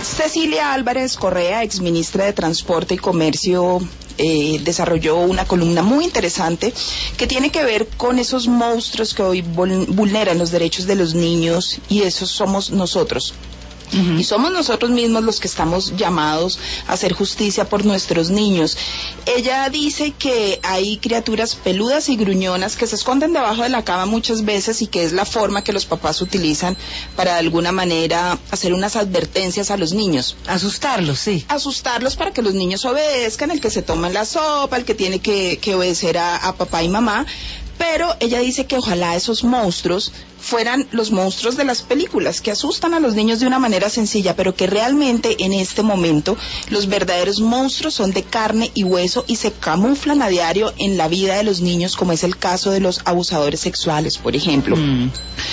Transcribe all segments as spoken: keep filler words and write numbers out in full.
Cecilia Álvarez Correa, exministra de Transporte y Comercio, eh, desarrolló una columna muy interesante que tiene que ver con esos monstruos que hoy vulneran los derechos de los niños, y esos somos nosotros. Uh-huh. Y somos nosotros mismos los que estamos llamados a hacer justicia por nuestros niños. Ella dice que hay criaturas peludas y gruñonas que se esconden debajo de la cama muchas veces, y que es la forma que los papás utilizan para de alguna manera hacer unas advertencias a los niños. Asustarlos, sí. Asustarlos para que los niños obedezcan, el que se toma la sopa, el que tiene que, que obedecer a, a papá y mamá. Pero ella dice que ojalá esos monstruos fueran los monstruos de las películas, que asustan a los niños de una manera sencilla, pero que realmente en este momento los verdaderos monstruos son de carne y hueso y se camuflan a diario en la vida de los niños, como es el caso de los abusadores sexuales, por ejemplo, mm.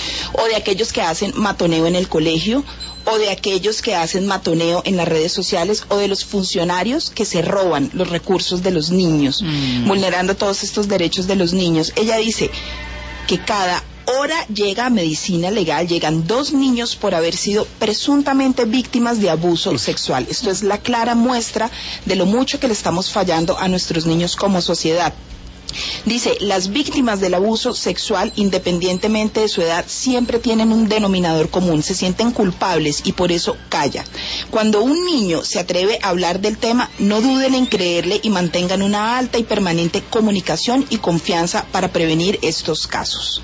o de aquellos que hacen matoneo en el colegio, o de aquellos que hacen matoneo en las redes sociales, o de los funcionarios que se roban los recursos de los niños, mm. vulnerando todos estos derechos de los niños. Ella dice que cada hora llega a medicina legal, llegan dos niños por haber sido presuntamente víctimas de abuso sexual. Esto es la clara muestra de lo mucho que le estamos fallando a nuestros niños como sociedad. Dice, las víctimas del abuso sexual, independientemente de su edad, siempre tienen un denominador común: se sienten culpables y por eso callan. Cuando un niño se atreve a hablar del tema, no duden en creerle y mantengan una alta y permanente comunicación y confianza para prevenir estos casos.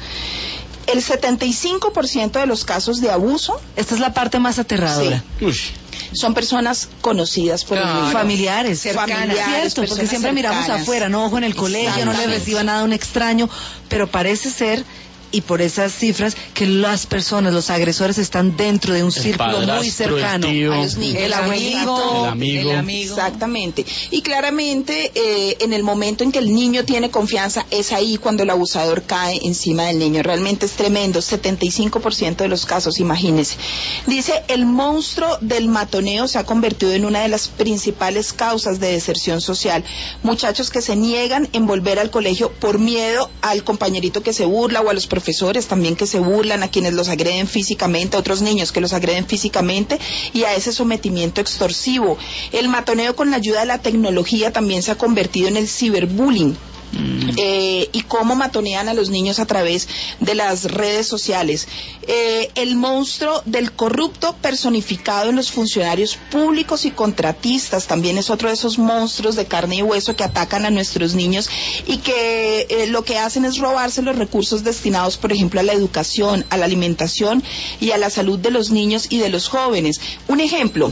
El setenta y cinco por ciento de los casos de abuso... Esta es la parte más aterradora. Sí. Uy. Son personas conocidas por claro. el familiares, cercanas, familiares, cierto, porque siempre cercanas. Miramos afuera, no, ojo en el colegio, no le reciba nada a un extraño, pero parece ser, y por esas cifras, que las personas, los agresores están dentro de un el círculo muy cercano. El, tío, a los niños, el, amigo, el amigo, el amigo. Exactamente. Y claramente, eh, en el momento en que el niño tiene confianza, es ahí cuando el abusador cae encima del niño. Realmente es tremendo, setenta y cinco por ciento de los casos, imagínense. Dice, el monstruo del matoneo se ha convertido en una de las principales causas de deserción social. Muchachos que se niegan en volver al colegio por miedo al compañerito que se burla, o a los profesores también que se burlan, a quienes los agreden físicamente, a otros niños que los agreden físicamente, y a ese sometimiento extorsivo. El matoneo con la ayuda de la tecnología también se ha convertido en el ciberbullying. Mm. Eh, y cómo matonean a los niños a través de las redes sociales. Eh, el monstruo del corrupto personificado en los funcionarios públicos y contratistas también es otro de esos monstruos de carne y hueso que atacan a nuestros niños y que eh, lo que hacen es robarse los recursos destinados, por ejemplo, a la educación, a la alimentación y a la salud de los niños y de los jóvenes. Un ejemplo: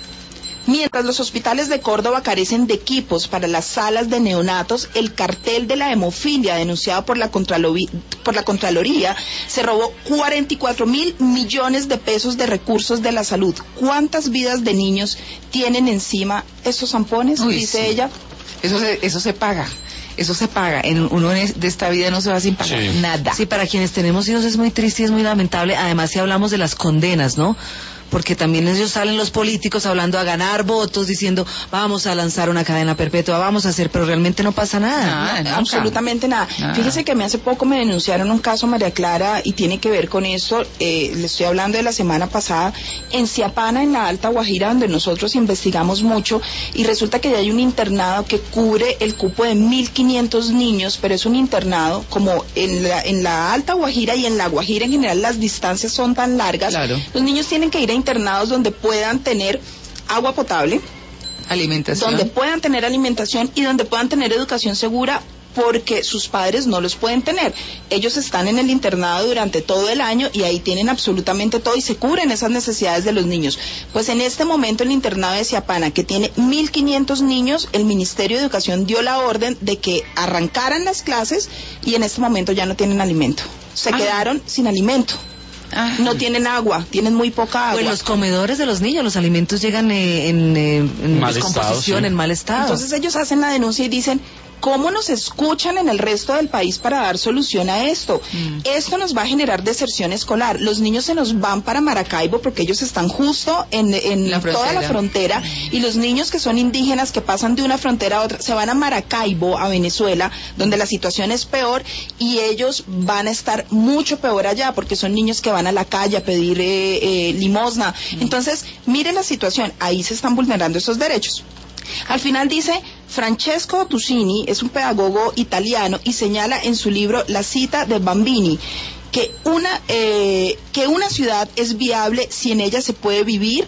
mientras los hospitales de Córdoba carecen de equipos para las salas de neonatos, el cartel de la hemofilia denunciado por la, Contraloría, por la Contraloría se robó cuarenta y cuatro mil millones de pesos de recursos de la salud. ¿Cuántas vidas de niños tienen encima esos zampones? Uy, dice sí. ella. Eso se, eso se paga. Eso se paga. En uno de esta vida no se va sin pagar sí. nada. Sí, para quienes tenemos hijos es muy triste y es muy lamentable. Además, si hablamos de las condenas, ¿no? Porque también ellos salen los políticos hablando a ganar votos, diciendo vamos a lanzar una cadena perpetua, vamos a hacer, pero realmente no pasa nada. No, no, absolutamente nada. nada. Fíjese que a mí hace poco me denunciaron un caso, María Clara, y tiene que ver con esto. Eh, le estoy hablando de la semana pasada, en Ciapana, en la Alta Guajira, donde nosotros investigamos mucho, y resulta que ya hay un internado que cubre el cupo de mil quinientos niños, pero es un internado como en la, en la Alta Guajira y en la Guajira en general las distancias son tan largas. Claro. Los niños tienen que ir a internados donde puedan tener agua potable, alimentación, donde puedan tener alimentación y donde puedan tener educación segura, porque sus padres no los pueden tener. Ellos están en el internado durante todo el año y ahí tienen absolutamente todo y se cubren esas necesidades de los niños. Pues en este momento el internado de Ciapana, que tiene mil quinientos niños, el Ministerio de Educación dio la orden de que arrancaran las clases y en este momento ya no tienen alimento. Se ah. quedaron sin alimento. Ah. No tienen agua, tienen muy poca agua. Pues los comedores de los niños, los alimentos llegan eh, en, eh, en mal descomposición, estado, sí. en mal estado. Entonces ellos hacen la denuncia y dicen, ¿cómo nos escuchan en el resto del país para dar solución a esto? Mm. Esto nos va a generar deserción escolar. Los niños se nos van para Maracaibo porque ellos están justo en, en la toda la frontera, y los niños que son indígenas, que pasan de una frontera a otra, se van a Maracaibo, a Venezuela, donde la situación es peor, y ellos van a estar mucho peor allá porque son niños que van a la calle a pedir eh, eh, limosna. Mm. Entonces, miren la situación, ahí se están vulnerando esos derechos. Al final dice, Francesco Tusini es un pedagogo italiano y señala en su libro La cita de Bambini que una, eh, que una ciudad es viable si en ella se puede vivir,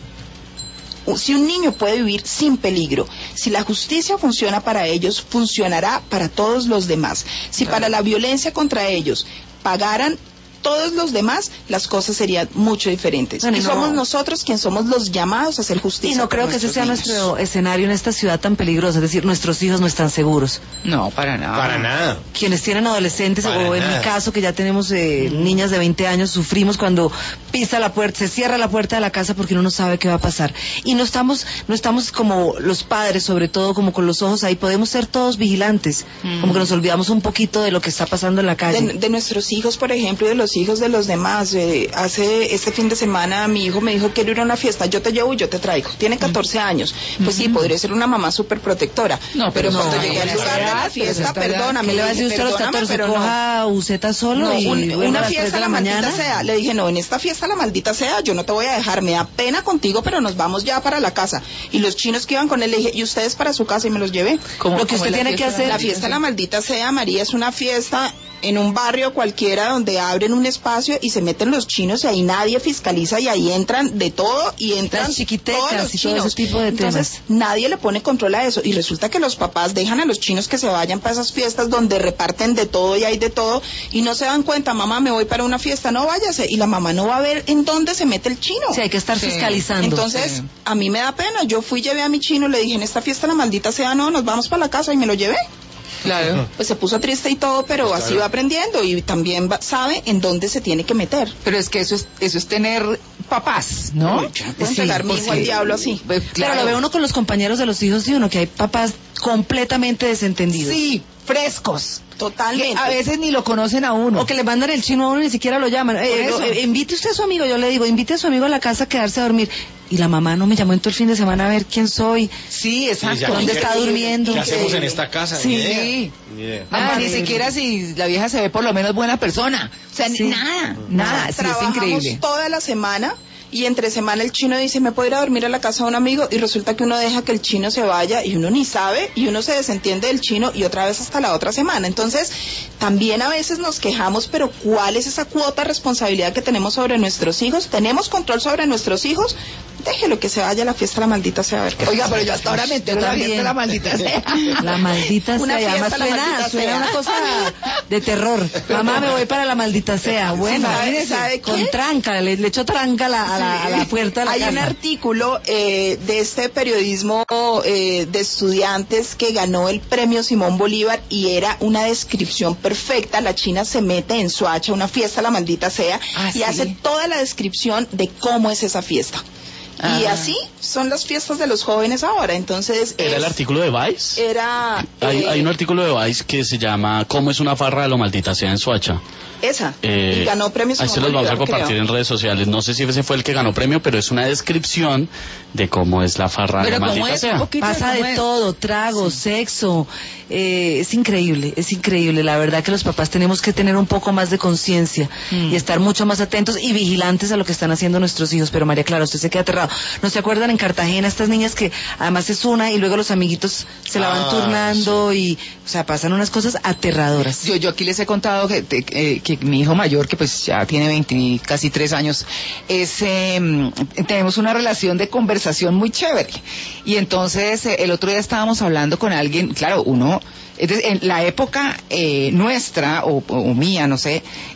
si un niño puede vivir sin peligro. Si la justicia funciona para ellos, funcionará para todos los demás. Si para la violencia contra ellos pagaran todos los demás, las cosas serían mucho diferentes. Bueno, y no, somos nosotros quienes somos los llamados a hacer justicia. Y no creo que ese sea niños. Nuestro escenario en esta ciudad tan peligrosa, es decir, nuestros hijos no están seguros. No, para nada. Para nada. Quienes tienen adolescentes, para o en nada. Mi caso, que ya tenemos eh, mm. niñas de veinte años, sufrimos cuando pisa la puerta, se cierra la puerta de la casa porque uno no sabe qué va a pasar. Y no estamos, no estamos como los padres, sobre todo, como con los ojos ahí, podemos ser todos vigilantes, mm. como que nos olvidamos un poquito de lo que está pasando en la calle. De, de nuestros hijos, por ejemplo, y de los hijos de los demás. Eh, hace este fin de semana mi hijo me dijo, quiero ir a una fiesta, yo te llevo y yo te traigo. Tiene catorce años. Pues sí, podría ser una mamá súper protectora. No, pero, pero no, cuando llegué al lugar de la fiesta, perdóname. ¿Qué le va a decir usted a los catorce? Coja buceta solo no, y un, bueno, una a las fiesta tres de la, la mañana. Maldita sea. Le dije, no, en esta fiesta la maldita sea, yo no te voy a dejar, me da pena contigo, pero nos vamos ya para la casa. Y los chinos que iban con él, le dije, y ustedes para su casa, y me los llevé. Lo que usted tiene que hacer. La fiesta la maldita sea, María, es una fiesta en un barrio cualquiera donde abren un espacio y se meten los chinos y ahí nadie fiscaliza y ahí entran de todo y entran las chiquitecas todos los y chinos. Todo ese tipo de Entonces temas. Nadie le pone control a eso y resulta que los papás dejan a los chinos que se vayan para esas fiestas donde reparten de todo y hay de todo y no se dan cuenta, mamá me voy para una fiesta, no váyase, y la mamá no va a ver en dónde se mete el chino. Sí, hay que estar sí. fiscalizando. Entonces sí. a mí me da pena, yo fui, llevé a mi chino, le dije en esta fiesta la maldita sea, no, nos vamos para la casa y me lo llevé. Claro. Pues se puso triste y todo, pero pues así claro. va aprendiendo y también va, sabe en dónde se tiene que meter. Pero es que eso es eso es tener papás, ¿no? Uy, ya puedo entregar mi hijo al diablo así. Pues, claro. Pero lo ve uno con los compañeros de los hijos de uno, que hay papás completamente desentendidos. Sí, frescos. Totalmente. Que a veces ni lo conocen a uno. O que le mandan el chino a uno y ni siquiera lo llaman. Eh, lo, eh, invite usted a su amigo, yo le digo, invite a su amigo a la casa a quedarse a dormir. Y la mamá no me llamó en todo el fin de semana a ver quién soy. Sí, exacto. Sí, ¿dónde está durmiendo? ¿Qué hacemos en esta casa? Sí. Ni idea. Ni, idea. Ah, ni siquiera si la vieja se ve por lo menos buena persona. O sea, sí. nada, nada. Sí, trabajamos es increíble. Toda la semana. Y entre semana el chino dice, ¿me puedo ir a dormir a la casa de un amigo? Y resulta que uno deja que el chino se vaya y uno ni sabe y uno se desentiende del chino y otra vez hasta la otra semana. Entonces, también a veces nos quejamos, pero ¿cuál es esa cuota de responsabilidad que tenemos sobre nuestros hijos? ¿Tenemos control sobre nuestros hijos? Déjelo que se vaya a la fiesta la maldita sea. A ver qué Oiga, pasa. pero yo hasta ahora me entero la fiesta la maldita sea. La maldita sea. Una fiesta, además la suena, maldita suena sea. una cosa de terror. Mamá, me voy para la maldita sea. Bueno, ¿sabe, ¿sabe con qué? tranca, le, le echó tranca a la, a la, a la puerta de la Hay casa. un artículo eh, de este periodismo eh, de estudiantes que ganó el premio Simón Bolívar y era una descripción perfecta. La China se mete en Soacha, una fiesta la maldita sea, ah, y ¿sí? hace toda la descripción de cómo es esa fiesta. Ah. Y así son las fiestas de los jóvenes ahora. Entonces ¿Era es, el artículo de Vice? Era... Hay, eh, hay un artículo de Vice que se llama ¿Cómo es una farra de lo maldita sea en Soacha? Esa. Eh, y ganó premios. Ahí se los vamos a compartir creo. en redes sociales. No sé si ese fue el que ganó premio, pero es una descripción de cómo es la farra de la maldita sea. Pasa de es. todo, trago, sí. sexo. Eh, es increíble, es increíble. La verdad que los papás tenemos que tener un poco más de conciencia mm. y estar mucho más atentos y vigilantes a lo que están haciendo nuestros hijos. Pero María Clara, usted se queda aterrado. ¿No se acuerdan en Cartagena estas niñas que además es una y luego los amiguitos se la van ah, turnando sí. y, o sea, pasan unas cosas aterradoras? Yo, yo aquí les he contado que, que, que mi hijo mayor, que pues ya tiene veinte, casi tres años, es, eh, tenemos una relación de conversación muy chévere. Y entonces eh, el otro día estábamos hablando con alguien, claro, uno, en la época eh, nuestra, o, o mía, no sé,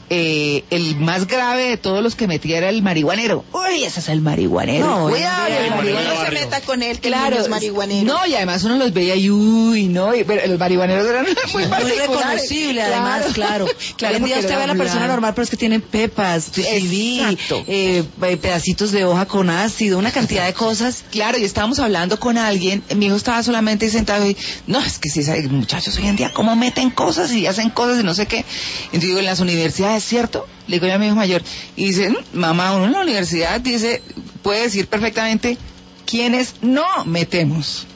eh, el más grave de todos los que metía era el marihuanero. Uy, ese es el marihuanero. No, cuidado, el el marihuanero. no se meta con él, que Claro, el es marihuanero. No, y además uno los veía y uy, no, y, pero los marihuaneros eran muy, muy reconocible, además, claro. Claro, hoy en día usted ve a la persona claro. normal, pero es que tienen pepas, C D, eh, pedacitos de hoja con ácido, una cantidad de cosas. Claro, y estábamos hablando con alguien, mi hijo estaba solamente sentado y, no, es que si sí, muchachos hoy en día cómo meten cosas y hacen cosas y no sé qué. Entonces digo, en las universidades, ¿cierto? Le digo yo a mi hijo mayor, y dice, mamá, uno en la universidad dice, puede decir perfectamente quiénes no metemos,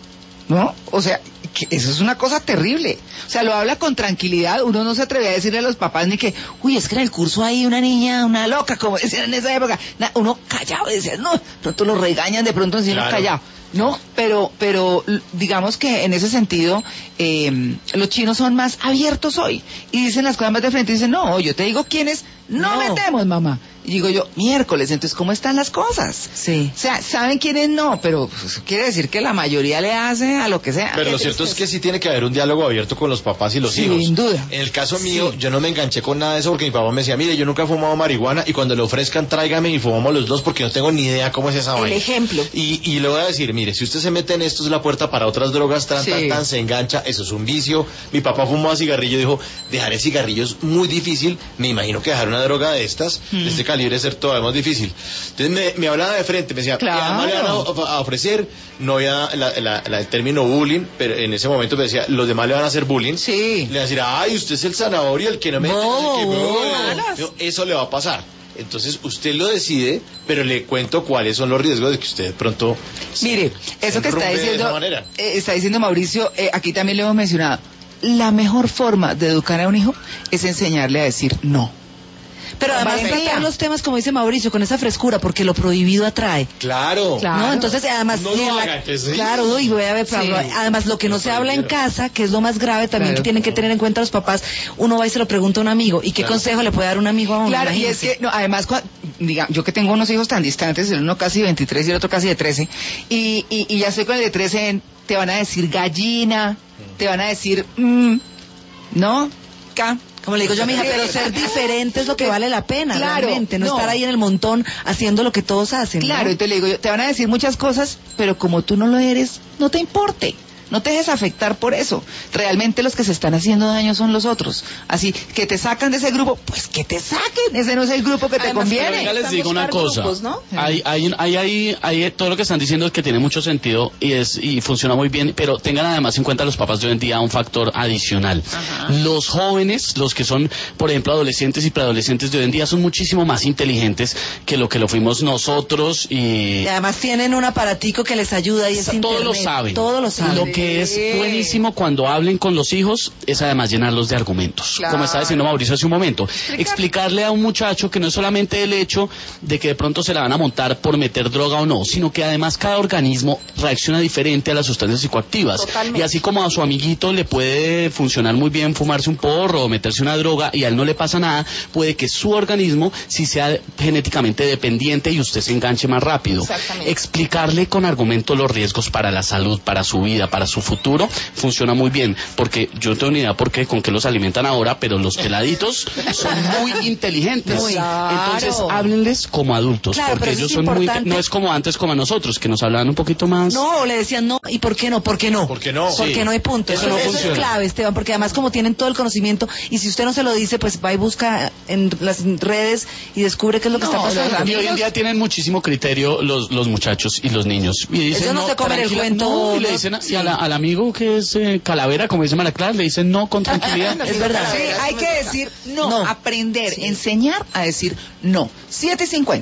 ¿no? O sea, que eso es una cosa terrible. O sea, lo habla con tranquilidad, uno no se atreve a decirle a los papás ni que, uy, es que en el curso hay una niña, una loca, como decían en esa época. Na, uno callado, decía, no, pronto lo regañan, de pronto encima claro. callado. No, pero, pero digamos que en ese sentido, eh, los chinos son más abiertos hoy y dicen las cosas más de frente y dicen, no, yo te digo quiénes no, no metemos, mamá. Y digo yo, miércoles, entonces, ¿cómo están las cosas? Sí. O sea, saben quiénes no, pero pues, quiere decir que la mayoría le hace a lo que sea. Pero lo cierto es que sí tiene que haber un diálogo abierto con los papás y los Sin hijos. Sin duda. En el caso mío, sí. yo no me enganché con nada de eso porque mi papá me decía, mire, yo nunca he fumado marihuana y cuando le ofrezcan, tráigame y fumamos los dos porque no tengo ni idea cómo es esa vaina. El ejemplo. Y, y le voy a decir, mire, si usted se mete en esto es la puerta para otras drogas, tan, sí. tan, tan, se engancha, eso es un vicio. Mi papá fumaba cigarrillo y dijo, dejar el cigarrillo es muy difícil, me imagino que dejar una droga de estas, mm. de este calibre, es ser todavía más difícil. Entonces me, me hablaba de frente, me decía, claro. además le van a, a ofrecer, no había la, la, la, el término bullying, pero en ese momento me decía, los demás le van a hacer bullying. Sí. Le van a decir, ay, usted es el zanahoria, el que no me... No, que, no, no, eso le va a pasar. Entonces usted lo decide, pero le cuento cuáles son los riesgos de que usted de pronto... Mire, se, eso se que está diciendo, eh, está diciendo Mauricio, eh, aquí también lo hemos mencionado, la mejor forma de educar a un hijo es enseñarle a decir no. Pero además tratar los temas, como dice Mauricio, con esa frescura, porque lo prohibido atrae. Claro. claro. ¿No? Entonces, además... No lo haga, que sí. Claro, y voy a ver, sí. además, lo que no, no se habla en casa, que es lo más grave también claro. que tienen que tener en cuenta los papás, uno va y se lo pregunta a un amigo, ¿y qué claro. consejo le puede dar un amigo a uno? Claro, imagínense. Y es que, no, además, diga, yo que tengo unos hijos tan distantes, el uno casi de veintitrés y el otro casi de trece, y, y, y ya estoy con el de trece, en, te van a decir gallina, mm. te van a decir, mm, ¿no? Ca. Como le digo yo a mi hija, pero ser diferente es lo que vale la pena, claro, realmente, no, no estar ahí en el montón haciendo lo que todos hacen. Claro, ¿no? y te le digo yo, te van a decir muchas cosas, pero como tú no lo eres, no te importe. No te dejes afectar por eso. Realmente los que se están haciendo daño son los otros. Así que te sacan de ese grupo, pues que te saquen. Ese no es el grupo que Además, te conviene. Yo les digo una cosa. Grupos, ¿no? hay, hay, hay, hay, hay, todo lo que están diciendo es que tiene mucho sentido y es y funciona muy bien, pero tengan además en cuenta los papás de hoy en día un factor adicional. Ajá. Los jóvenes, los que son, por ejemplo, adolescentes y preadolescentes de hoy en día son muchísimo más inteligentes que lo que lo fuimos nosotros y, y además tienen un aparatico que les ayuda y es todo internet. lo saben. Todo lo saben. Lo que es buenísimo cuando hablen con los hijos es además llenarlos de argumentos, claro. como está diciendo Mauricio hace un momento. Explicar. Explicarle a un muchacho que no es solamente el hecho de que de pronto se la van a montar por meter droga o no, sino que además cada organismo reacciona diferente a las sustancias psicoactivas. Totalmente. Y así como a su amiguito le puede funcionar muy bien fumarse un porro o meterse una droga y a él no le pasa nada, puede que su organismo sí sea genéticamente dependiente y usted se enganche más rápido. Explicarle con argumentos los riesgos para la salud, para su vida, para su futuro, funciona muy bien, porque yo no tengo ni idea por qué, con qué los alimentan ahora, pero los peladitos son muy inteligentes. Muy claro. Entonces, háblenles como adultos, claro, porque ellos son importante. muy, no es como antes como a nosotros, que nos hablaban un poquito más. No, le decían no, ¿y por qué no? ¿Por qué no? ¿Por qué no? Porque sí. no hay punto. Eso, eso, no eso funciona. Es clave, Esteban, porque además como tienen todo el conocimiento, y si usted no se lo dice, pues va y busca en las redes y descubre qué es lo que no, está pasando. Y hoy en día tienen muchísimo criterio los, los muchachos y los niños. Y dicen, ellos no, no se comen el cuento. No, y le dicen sí. a la, al amigo que es eh, calavera, como dice Malaclar, le dicen no con tranquilidad. Es verdad. Sí, hay que decir no, no. aprender, sí. enseñar a decir no. siete cincuenta.